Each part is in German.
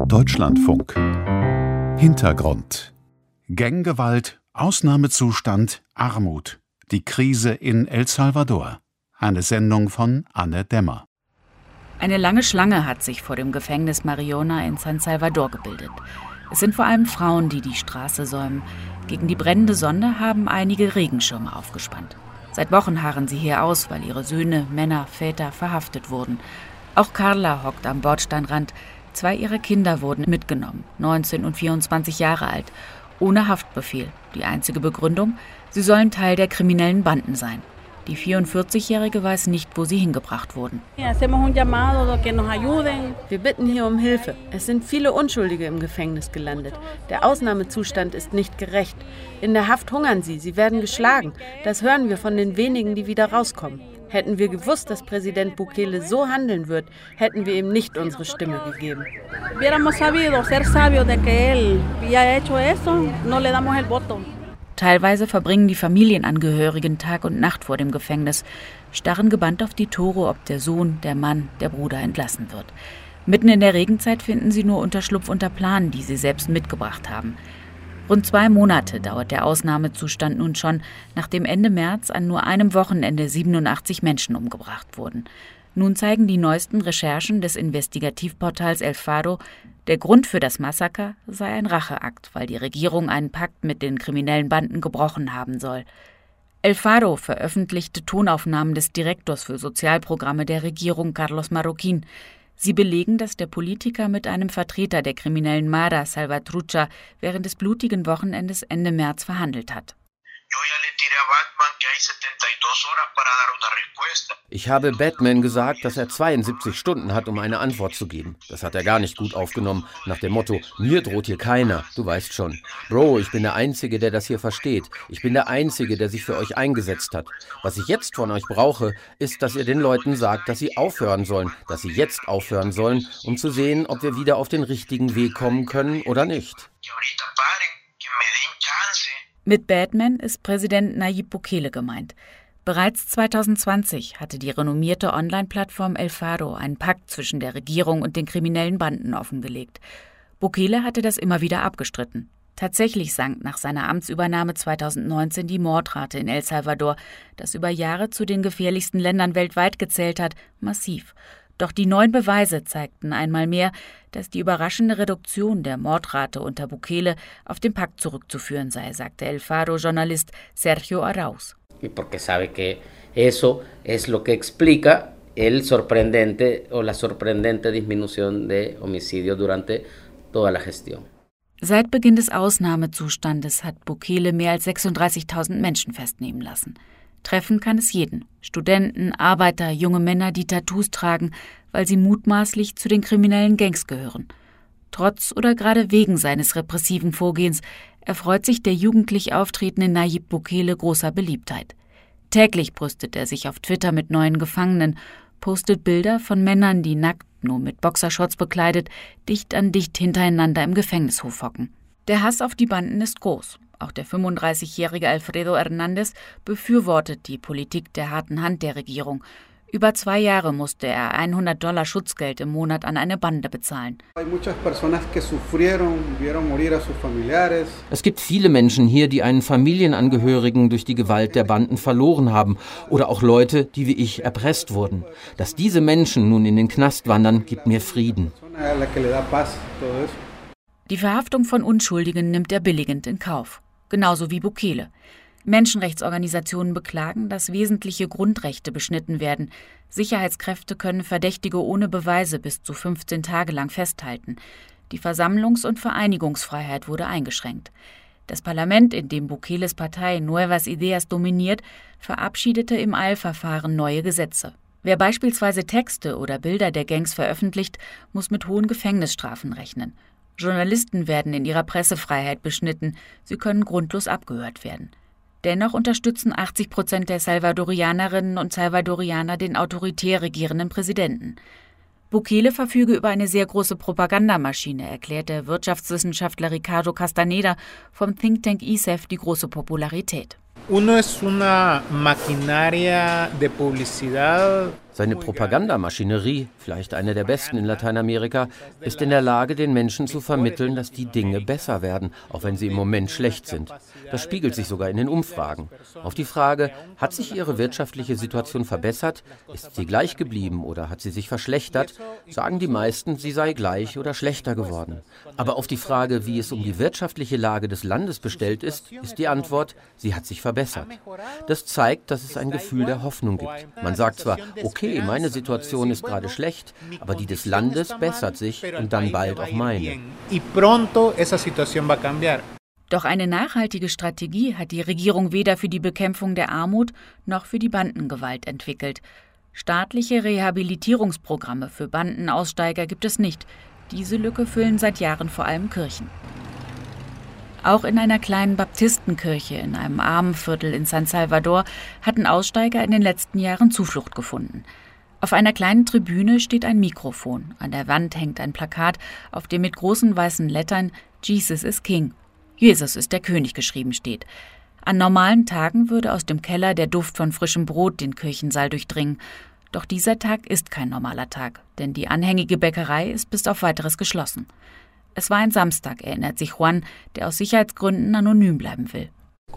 Deutschlandfunk. Hintergrund. Ganggewalt, Ausnahmezustand, Armut. Die Krise in El Salvador. Eine Sendung von Anne Dämmer. Eine lange Schlange hat sich vor dem Gefängnis Mariona in San Salvador gebildet. Es sind vor allem Frauen, die die Straße säumen. Gegen die brennende Sonne haben einige Regenschirme aufgespannt. Seit Wochen harren sie hier aus, weil ihre Söhne, Männer, Väter verhaftet wurden. Auch Carla hockt am Bordsteinrand. 2 ihrer Kinder wurden mitgenommen, 19 und 24 Jahre alt, ohne Haftbefehl. Die einzige Begründung, sie sollen Teil der kriminellen Banden sein. Die 44-Jährige weiß nicht, wo sie hingebracht wurden. Wir bitten hier um Hilfe. Es sind viele Unschuldige im Gefängnis gelandet. Der Ausnahmezustand ist nicht gerecht. In der Haft hungern sie werden geschlagen. Das hören wir von den wenigen, die wieder rauskommen. Hätten wir gewusst, dass Präsident Bukele so handeln wird, hätten wir ihm nicht unsere Stimme gegeben. Teilweise verbringen die Familienangehörigen Tag und Nacht vor dem Gefängnis, starren gebannt auf die Tore, ob der Sohn, der Mann, der Bruder entlassen wird. Mitten in der Regenzeit finden sie nur Unterschlupf unter Planen, die sie selbst mitgebracht haben. Rund 2 Monate dauert der Ausnahmezustand nun schon, nachdem Ende März an nur einem Wochenende 87 Menschen umgebracht wurden. Nun zeigen die neuesten Recherchen des Investigativportals El Faro, der Grund für das Massaker sei ein Racheakt, weil die Regierung einen Pakt mit den kriminellen Banden gebrochen haben soll. El Faro veröffentlichte Tonaufnahmen des Direktors für Sozialprogramme der Regierung, Carlos Marroquín. Sie belegen, dass der Politiker mit einem Vertreter der kriminellen Mara, Salvatrucha, während des blutigen Wochenendes Ende März verhandelt hat. Ich habe Batman gesagt, dass er 72 Stunden hat, um eine Antwort zu geben. Das hat er gar nicht gut aufgenommen, nach dem Motto, mir droht hier keiner, du weißt schon. Bro, ich bin der Einzige, der das hier versteht. Ich bin der Einzige, der sich für euch eingesetzt hat. Was ich jetzt von euch brauche, ist, dass ihr den Leuten sagt, dass sie aufhören sollen, dass sie jetzt aufhören sollen, um zu sehen, ob wir wieder auf den richtigen Weg kommen können oder nicht. Mit Batman ist Präsident Nayib Bukele gemeint. Bereits 2020 hatte die renommierte Online-Plattform El Faro einen Pakt zwischen der Regierung und den kriminellen Banden offengelegt. Bukele hatte das immer wieder abgestritten. Tatsächlich sank nach seiner Amtsübernahme 2019 die Mordrate in El Salvador, das über Jahre zu den gefährlichsten Ländern weltweit gezählt hat, massiv. Doch die neuen Beweise zeigten einmal mehr, dass die überraschende Reduktion der Mordrate unter Bukele auf den Pakt zurückzuführen sei, sagte El Faro-Journalist Sergio Arauz. Porque sabe que eso es lo que explica la sorprendente disminución de homicidios durante toda la gestión. Seit Beginn des Ausnahmezustandes hat Bukele mehr als 36.000 Menschen festnehmen lassen. Treffen kann es jeden. Studenten, Arbeiter, junge Männer, die Tattoos tragen, weil sie mutmaßlich zu den kriminellen Gangs gehören. Trotz oder gerade wegen seines repressiven Vorgehens erfreut sich der jugendlich auftretende Nayib Bukele großer Beliebtheit. Täglich brüstet er sich auf Twitter mit neuen Gefangenen, postet Bilder von Männern, die nackt, nur mit Boxershorts bekleidet, dicht an dicht hintereinander im Gefängnishof hocken. Der Hass auf die Banden ist groß. Auch der 35-jährige Alfredo Hernández befürwortet die Politik der harten Hand der Regierung. Über 2 Jahre musste er $100 Schutzgeld im Monat an eine Bande bezahlen. Es gibt viele Menschen hier, die einen Familienangehörigen durch die Gewalt der Banden verloren haben oder auch Leute, die wie ich erpresst wurden. Dass diese Menschen nun in den Knast wandern, gibt mir Frieden. Die Verhaftung von Unschuldigen nimmt er billigend in Kauf. Genauso wie Bukele. Menschenrechtsorganisationen beklagen, dass wesentliche Grundrechte beschnitten werden. Sicherheitskräfte können Verdächtige ohne Beweise bis zu 15 Tage lang festhalten. Die Versammlungs- und Vereinigungsfreiheit wurde eingeschränkt. Das Parlament, in dem Bukeles Partei Nuevas Ideas dominiert, verabschiedete im Eilverfahren neue Gesetze. Wer beispielsweise Texte oder Bilder der Gangs veröffentlicht, muss mit hohen Gefängnisstrafen rechnen. Journalisten werden in ihrer Pressefreiheit beschnitten, sie können grundlos abgehört werden. Dennoch unterstützen 80% der Salvadorianerinnen und Salvadorianer den autoritär regierenden Präsidenten. Bukele verfüge über eine sehr große Propagandamaschine, erklärt der Wirtschaftswissenschaftler Ricardo Castaneda vom Think Tank ISEF die große Popularität. Seine Propagandamaschinerie, vielleicht eine der besten in Lateinamerika, ist in der Lage, den Menschen zu vermitteln, dass die Dinge besser werden, auch wenn sie im Moment schlecht sind. Das spiegelt sich sogar in den Umfragen. Auf die Frage, hat sich ihre wirtschaftliche Situation verbessert, ist sie gleich geblieben oder hat sie sich verschlechtert, sagen die meisten, sie sei gleich oder schlechter geworden. Aber auf die Frage, wie es um die wirtschaftliche Lage des Landes bestellt ist die Antwort, sie hat sich verbessert. Das zeigt, dass es ein Gefühl der Hoffnung gibt. Man sagt zwar, okay, meine Situation ist gerade schlecht, aber die des Landes bessert sich und dann bald auch meine. Doch eine nachhaltige Strategie hat die Regierung weder für die Bekämpfung der Armut noch für die Bandengewalt entwickelt. Staatliche Rehabilitierungsprogramme für Bandenaussteiger gibt es nicht. Diese Lücke füllen seit Jahren vor allem Kirchen. Auch in einer kleinen Baptistenkirche in einem armen Viertel in San Salvador hatten Aussteiger in den letzten Jahren Zuflucht gefunden. Auf einer kleinen Tribüne steht ein Mikrofon. An der Wand hängt ein Plakat, auf dem mit großen weißen Lettern Jesus is King. Jesus ist der König geschrieben steht. An normalen Tagen würde aus dem Keller der Duft von frischem Brot den Kirchensaal durchdringen. Doch dieser Tag ist kein normaler Tag, denn die anhängige Bäckerei ist bis auf Weiteres geschlossen. Es war ein Samstag, erinnert sich Juan, der aus Sicherheitsgründen anonym bleiben will.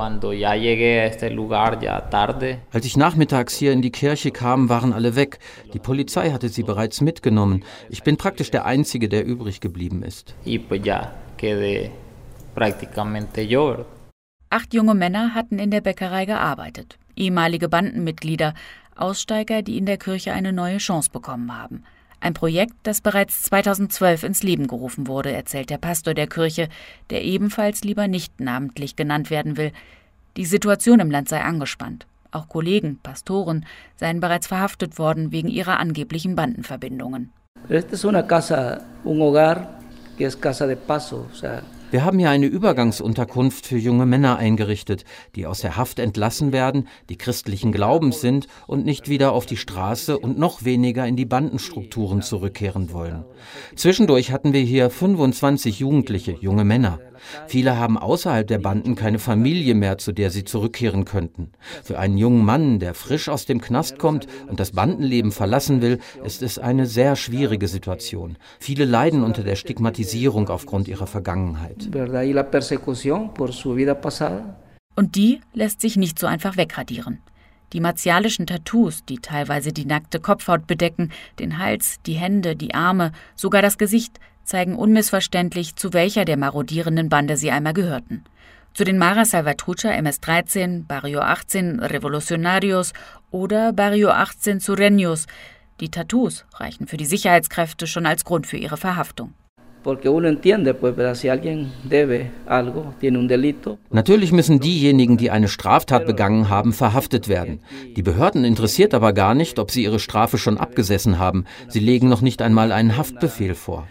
Als ich nachmittags hier in die Kirche kam, waren alle weg. Die Polizei hatte sie bereits mitgenommen. Ich bin praktisch der Einzige, der übrig geblieben ist. 8 junge Männer hatten in der Bäckerei gearbeitet. Ehemalige Bandenmitglieder, Aussteiger, die in der Kirche eine neue Chance bekommen haben. Ein Projekt, das bereits 2012 ins Leben gerufen wurde, erzählt der Pastor der Kirche, der ebenfalls lieber nicht namentlich genannt werden will. Die Situation im Land sei angespannt. Auch Kollegen, Pastoren, seien bereits verhaftet worden wegen ihrer angeblichen Bandenverbindungen. Wir haben hier eine Übergangsunterkunft für junge Männer eingerichtet, die aus der Haft entlassen werden, die christlichen Glaubens sind und nicht wieder auf die Straße und noch weniger in die Bandenstrukturen zurückkehren wollen. Zwischendurch hatten wir hier 25 Jugendliche, junge Männer. Viele haben außerhalb der Banden keine Familie mehr, zu der sie zurückkehren könnten. Für einen jungen Mann, der frisch aus dem Knast kommt und das Bandenleben verlassen will, ist es eine sehr schwierige Situation. Viele leiden unter der Stigmatisierung aufgrund ihrer Vergangenheit. Und die lässt sich nicht so einfach wegradieren. Die martialischen Tattoos, die teilweise die nackte Kopfhaut bedecken, den Hals, die Hände, die Arme, sogar das Gesicht, zeigen unmissverständlich, zu welcher der marodierenden Bande sie einmal gehörten. Zu den Mara Salvatrucha MS-13, Barrio 18 Revolucionarios oder Barrio 18 Sureños. Die Tattoos reichen für die Sicherheitskräfte schon als Grund für ihre Verhaftung. Natürlich müssen diejenigen, die eine Straftat begangen haben, verhaftet werden. Die Behörden interessiert aber gar nicht, ob sie ihre Strafe schon abgesessen haben. Sie legen noch nicht einmal einen Haftbefehl vor.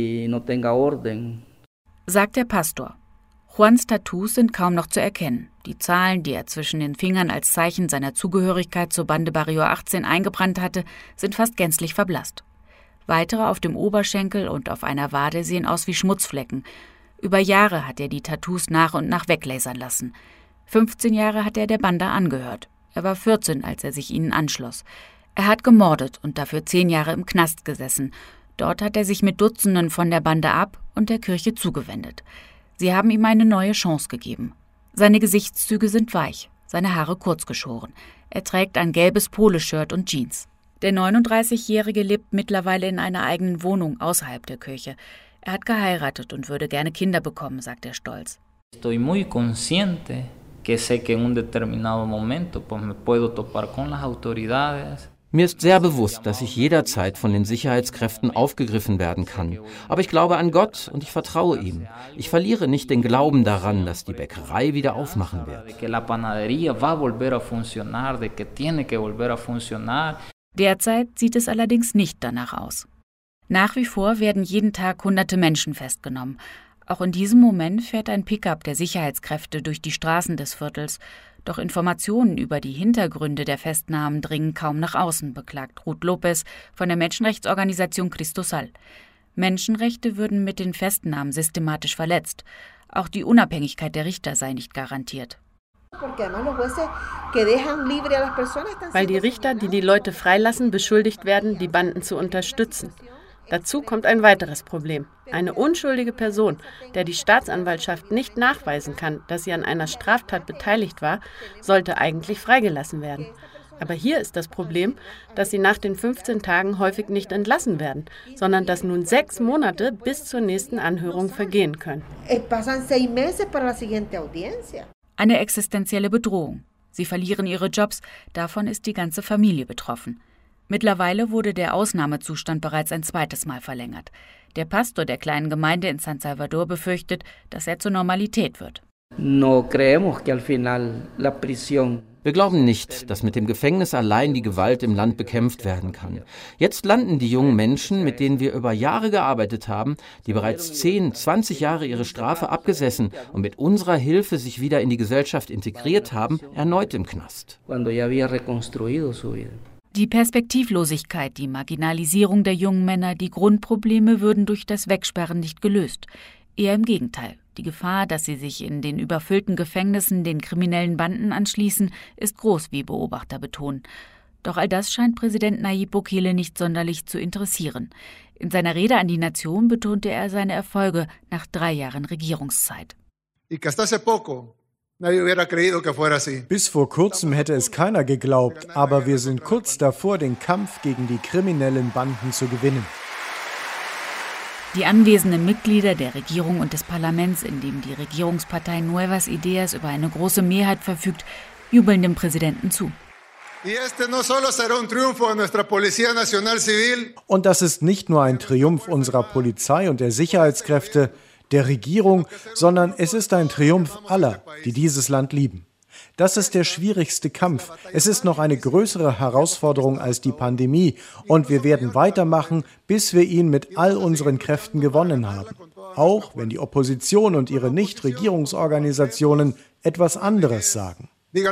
Sagt der Pastor. Juans Tattoos sind kaum noch zu erkennen. Die Zahlen, die er zwischen den Fingern als Zeichen seiner Zugehörigkeit zur Bande Barrio 18 eingebrannt hatte, sind fast gänzlich verblasst. Weitere auf dem Oberschenkel und auf einer Wade sehen aus wie Schmutzflecken. Über Jahre hat er die Tattoos nach und nach weglasern lassen. 15 Jahre hat er der Bande angehört. Er war 14, als er sich ihnen anschloss. Er hat gemordet und dafür 10 Jahre im Knast gesessen. Dort hat er sich mit Dutzenden von der Bande ab und der Kirche zugewendet. Sie haben ihm eine neue Chance gegeben. Seine Gesichtszüge sind weich, seine Haare kurz geschoren. Er trägt ein gelbes Poloshirt und Jeans. Der 39-Jährige lebt mittlerweile in einer eigenen Wohnung außerhalb der Kirche. Er hat geheiratet und würde gerne Kinder bekommen, sagt er stolz. Estoy muy consciente que sé que en un determinado momento pues me puedo topar con las autoridades. Mir ist sehr bewusst, dass ich jederzeit von den Sicherheitskräften aufgegriffen werden kann. Aber ich glaube an Gott und ich vertraue ihm. Ich verliere nicht den Glauben daran, dass die Bäckerei wieder aufmachen wird. Derzeit sieht es allerdings nicht danach aus. Nach wie vor werden jeden Tag hunderte Menschen festgenommen. Auch in diesem Moment fährt ein Pickup der Sicherheitskräfte durch die Straßen des Viertels. Doch Informationen über die Hintergründe der Festnahmen dringen kaum nach außen, beklagt Ruth Lopez von der Menschenrechtsorganisation Cristosal. Menschenrechte würden mit den Festnahmen systematisch verletzt. Auch die Unabhängigkeit der Richter sei nicht garantiert. Weil die Richter, die die Leute freilassen, beschuldigt werden, die Banden zu unterstützen. Dazu kommt ein weiteres Problem. Eine unschuldige Person, der die Staatsanwaltschaft nicht nachweisen kann, dass sie an einer Straftat beteiligt war, sollte eigentlich freigelassen werden. Aber hier ist das Problem, dass sie nach den 15 Tagen häufig nicht entlassen werden, sondern dass nun 6 Monate bis zur nächsten Anhörung vergehen können. Eine existenzielle Bedrohung. Sie verlieren ihre Jobs, davon ist die ganze Familie betroffen. Mittlerweile wurde der Ausnahmezustand bereits ein zweites Mal verlängert. Der Pastor der kleinen Gemeinde in San Salvador befürchtet, dass er zur Normalität wird. Wir glauben nicht, dass mit dem Gefängnis allein die Gewalt im Land bekämpft werden kann. Jetzt landen die jungen Menschen, mit denen wir über Jahre gearbeitet haben, die bereits 10, 20 Jahre ihre Strafe abgesessen und mit unserer Hilfe sich wieder in die Gesellschaft integriert haben, erneut im Knast. Die Perspektivlosigkeit, die Marginalisierung der jungen Männer, die Grundprobleme würden durch das Wegsperren nicht gelöst. Eher im Gegenteil. Die Gefahr, dass sie sich in den überfüllten Gefängnissen den kriminellen Banden anschließen, ist groß, wie Beobachter betonen. Doch all das scheint Präsident Nayib Bukele nicht sonderlich zu interessieren. In seiner Rede an die Nation betonte er seine Erfolge nach 3 Jahren Regierungszeit. Bis vor kurzem hätte es keiner geglaubt, aber wir sind kurz davor, den Kampf gegen die kriminellen Banden zu gewinnen. Die anwesenden Mitglieder der Regierung und des Parlaments, in dem die Regierungspartei Nuevas Ideas über eine große Mehrheit verfügt, jubeln dem Präsidenten zu. Und das ist nicht nur ein Triumph unserer Polizei und der Sicherheitskräfte, der Regierung, sondern es ist ein Triumph aller, die dieses Land lieben. Das ist der schwierigste Kampf. Es ist noch eine größere Herausforderung als die Pandemie. Und wir werden weitermachen, bis wir ihn mit all unseren Kräften gewonnen haben. Auch wenn die Opposition und ihre Nichtregierungsorganisationen etwas anderes sagen.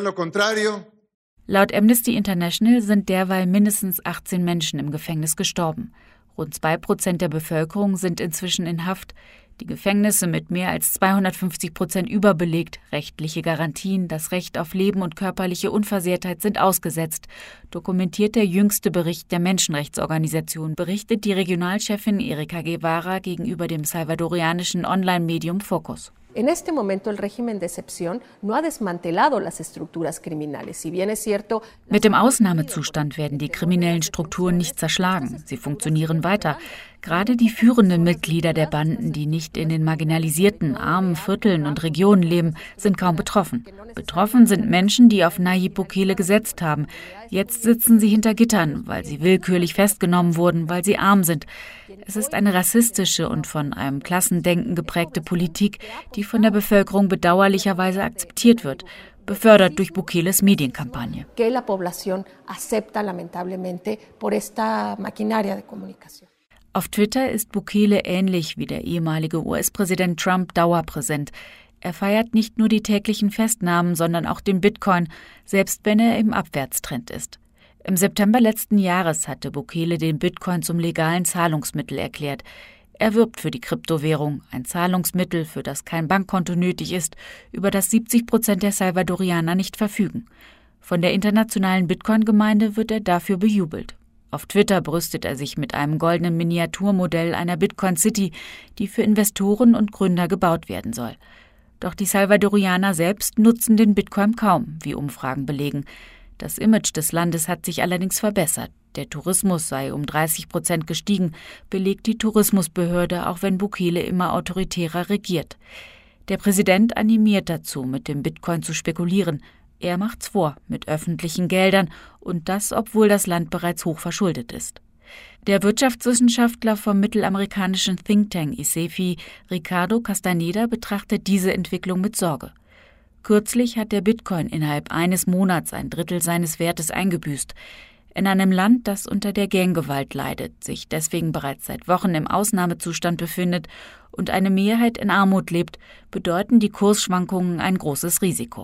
Laut Amnesty International sind derweil mindestens 18 Menschen im Gefängnis gestorben. Rund 2% der Bevölkerung sind inzwischen in Haft. Die Gefängnisse mit mehr als 250% überbelegt, rechtliche Garantien, das Recht auf Leben und körperliche Unversehrtheit sind ausgesetzt, dokumentiert der jüngste Bericht der Menschenrechtsorganisation, berichtet die Regionalchefin Erika Guevara gegenüber dem salvadorianischen Online-Medium Focus. En este momento el régimen de excepción no ha desmantelado las estructuras criminales. Si bien es cierto, Mit dem Ausnahmezustand werden die kriminellen Strukturen nicht zerschlagen. Sie funktionieren weiter. Gerade die führenden Mitglieder der Banden, die nicht in den marginalisierten, armen Vierteln und Regionen leben, sind kaum betroffen. Betroffen sind Menschen, die auf Nayib Bukele gesetzt haben. Jetzt sitzen sie hinter Gittern, weil sie willkürlich festgenommen wurden, weil sie arm sind. Es ist eine rassistische und von einem Klassendenken geprägte Politik, die von der Bevölkerung bedauerlicherweise akzeptiert wird, befördert durch Bukeles Medienkampagne. que la población acepta lamentablemente por esta maquinaria de comunicación. Auf Twitter ist Bukele ähnlich wie der ehemalige US-Präsident Trump dauerpräsent. Er feiert nicht nur die täglichen Festnahmen, sondern auch den Bitcoin, selbst wenn er im Abwärtstrend ist. Im September letzten Jahres hatte Bukele den Bitcoin zum legalen Zahlungsmittel erklärt. Er wirbt für die Kryptowährung, ein Zahlungsmittel, für das kein Bankkonto nötig ist, über das 70% der Salvadorianer nicht verfügen. Von der internationalen Bitcoin-Gemeinde wird er dafür bejubelt. Auf Twitter brüstet er sich mit einem goldenen Miniaturmodell einer Bitcoin City, die für Investoren und Gründer gebaut werden soll. Doch die Salvadorianer selbst nutzen den Bitcoin kaum, wie Umfragen belegen. Das Image des Landes hat sich allerdings verbessert. Der Tourismus sei um 30% gestiegen, belegt die Tourismusbehörde, auch wenn Bukele immer autoritärer regiert. Der Präsident animiert dazu, mit dem Bitcoin zu spekulieren. Er macht's vor, mit öffentlichen Geldern, und das, obwohl das Land bereits hoch verschuldet ist. Der Wirtschaftswissenschaftler vom mittelamerikanischen Think Tank ICEFI, Ricardo Castaneda, betrachtet diese Entwicklung mit Sorge. Kürzlich hat der Bitcoin innerhalb eines Monats 1/3 seines Wertes eingebüßt. In einem Land, das unter der Ganggewalt leidet, sich deswegen bereits seit Wochen im Ausnahmezustand befindet und eine Mehrheit in Armut lebt, bedeuten die Kursschwankungen ein großes Risiko.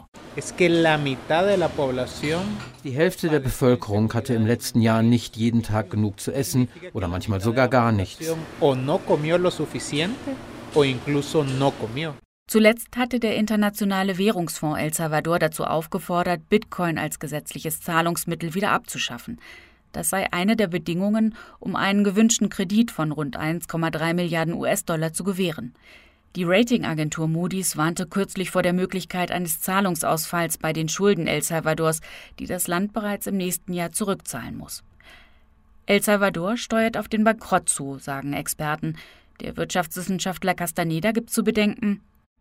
Die Hälfte der Bevölkerung hatte im letzten Jahr nicht jeden Tag genug zu essen oder manchmal sogar gar nichts. Zuletzt hatte der Internationale Währungsfonds El Salvador dazu aufgefordert, Bitcoin als gesetzliches Zahlungsmittel wieder abzuschaffen. Das sei eine der Bedingungen, um einen gewünschten Kredit von rund 1,3 Milliarden US-Dollar zu gewähren. Die Ratingagentur Moody's warnte kürzlich vor der Möglichkeit eines Zahlungsausfalls bei den Schulden El Salvadors, die das Land bereits im nächsten Jahr zurückzahlen muss. El Salvador steuert auf den Bankrott zu, sagen Experten. Der Wirtschaftswissenschaftler Castaneda gibt zu bedenken: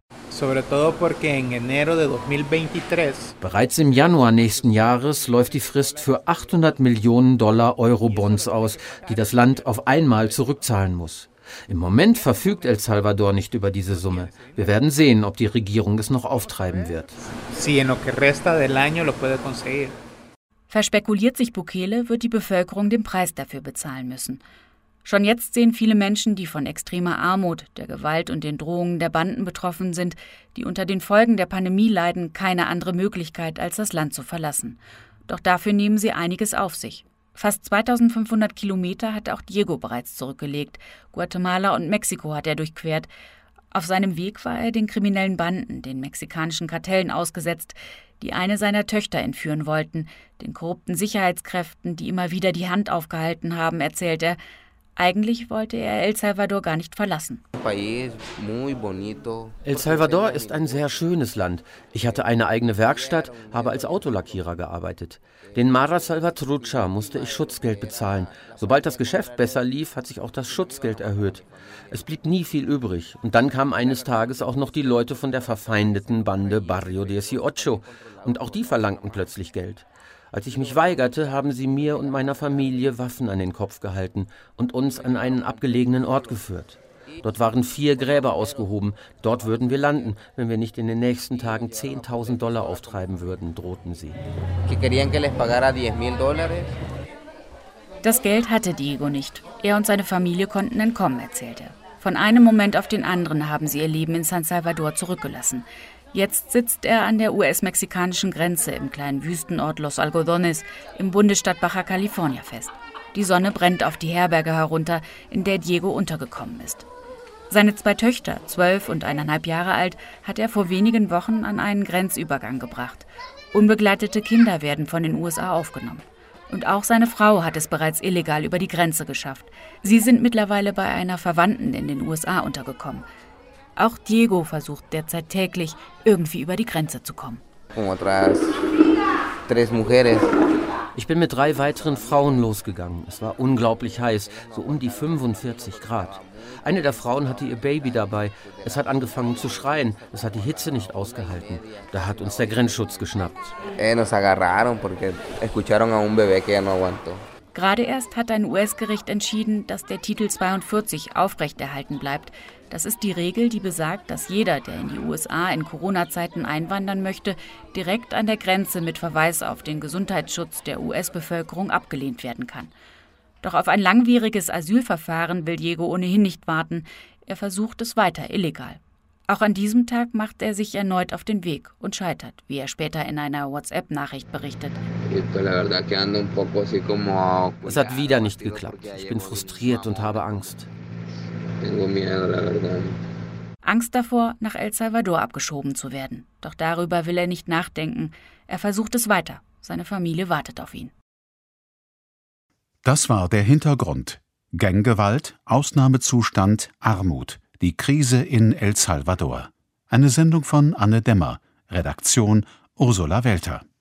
Bereits im Januar nächsten Jahres läuft die Frist für 800 Millionen Dollar Euro-Bonds aus, die das Land auf einmal zurückzahlen muss. Im Moment verfügt El Salvador nicht über diese Summe. Wir werden sehen, ob die Regierung es noch auftreiben wird. Verspekuliert sich Bukele, wird die Bevölkerung den Preis dafür bezahlen müssen. Schon jetzt sehen viele Menschen, die von extremer Armut, der Gewalt und den Drohungen der Banden betroffen sind, die unter den Folgen der Pandemie leiden, keine andere Möglichkeit, als das Land zu verlassen. Doch dafür nehmen sie einiges auf sich. Fast 2500 Kilometer hat auch Diego bereits zurückgelegt. Guatemala und Mexiko hat er durchquert. Auf seinem Weg war er den kriminellen Banden, den mexikanischen Kartellen ausgesetzt, die eine seiner Töchter entführen wollten, den korrupten Sicherheitskräften, die immer wieder die Hand aufgehalten haben, erzählt er. Eigentlich wollte er El Salvador gar nicht verlassen. El Salvador ist ein sehr schönes Land. Ich hatte eine eigene Werkstatt, habe als Autolackierer gearbeitet. Den Mara Salvatrucha musste ich Schutzgeld bezahlen. Sobald das Geschäft besser lief, hat sich auch das Schutzgeld erhöht. Es blieb nie viel übrig. Und dann kamen eines Tages auch noch die Leute von der verfeindeten Bande Barrio 18. Und auch die verlangten plötzlich Geld. Als ich mich weigerte, haben sie mir und meiner Familie Waffen an den Kopf gehalten und uns an einen abgelegenen Ort geführt. Dort waren 4 Gräber ausgehoben. Dort würden wir landen, wenn wir nicht in den nächsten Tagen 10.000 Dollar auftreiben würden, drohten sie. Das Geld hatte Diego nicht. Er und seine Familie konnten entkommen, erzählt er. Von einem Moment auf den anderen haben sie ihr Leben in San Salvador zurückgelassen. Jetzt sitzt er an der US-mexikanischen Grenze im kleinen Wüstenort Los Algodones im Bundesstaat Baja California fest. Die Sonne brennt auf die Herberge herunter, in der Diego untergekommen ist. Seine 2 Töchter, 12 und 1,5 Jahre alt, hat er vor wenigen Wochen an einen Grenzübergang gebracht. Unbegleitete Kinder werden von den USA aufgenommen. Und auch seine Frau hat es bereits illegal über die Grenze geschafft. Sie sind mittlerweile bei einer Verwandten in den USA untergekommen. Auch Diego versucht derzeit täglich, irgendwie über die Grenze zu kommen. Ich bin mit 3 weiteren Frauen losgegangen. Es war unglaublich heiß, so um die 45 Grad. Eine der Frauen hatte ihr Baby dabei. Es hat angefangen zu schreien. Es hat die Hitze nicht ausgehalten. Da hat uns der Grenzschutz geschnappt. Gerade erst hat ein US-Gericht entschieden, dass der Titel 42 aufrechterhalten bleibt. Das ist die Regel, die besagt, dass jeder, der in die USA in Corona-Zeiten einwandern möchte, direkt an der Grenze mit Verweis auf den Gesundheitsschutz der US-Bevölkerung abgelehnt werden kann. Doch auf ein langwieriges Asylverfahren will Diego ohnehin nicht warten. Er versucht es weiter illegal. Auch an diesem Tag macht er sich erneut auf den Weg und scheitert, wie er später in einer WhatsApp-Nachricht berichtet. Es hat wieder nicht geklappt. Ich bin frustriert und habe Angst. Angst davor, nach El Salvador abgeschoben zu werden. Doch darüber will er nicht nachdenken. Er versucht es weiter. Seine Familie wartet auf ihn. Das war der Hintergrund. Ganggewalt, Ausnahmezustand, Armut. Die Krise in El Salvador. Eine Sendung von Anne Dämmer. Redaktion Ursula Welter.